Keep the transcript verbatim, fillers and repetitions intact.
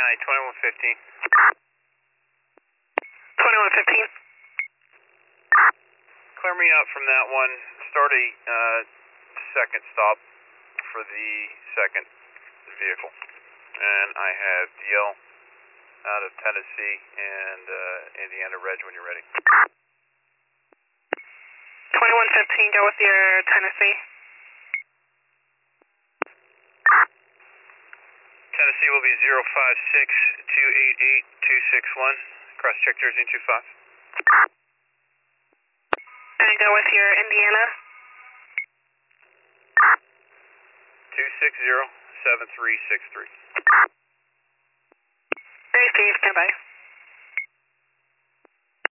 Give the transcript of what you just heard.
County, twenty-one fifteen. twenty-one fifteen. Clear me out from that one. Start a uh, second stop for the second vehicle. And I have D L out of Tennessee and uh, Indiana Reg when you're ready. twenty-one fifteen, go with your Tennessee. Tennessee will be zero five six two eight eight two six one. Cross check Jersey two five. And go with your Indiana. two six zero seven three six three. Very safe, goodbye.